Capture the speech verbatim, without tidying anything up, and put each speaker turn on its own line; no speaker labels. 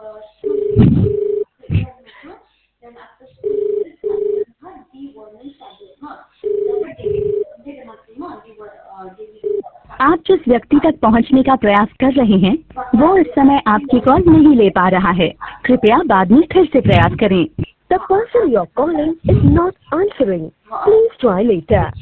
आप जिस व्यक्ति तक पहुंचने का प्रयास कर रहे हैं वो इस समय आपकी कॉल नहीं ले पा रहा है। कृपया बाद में फिर से प्रयास करें।
The person you're calling is not answering. Please try later.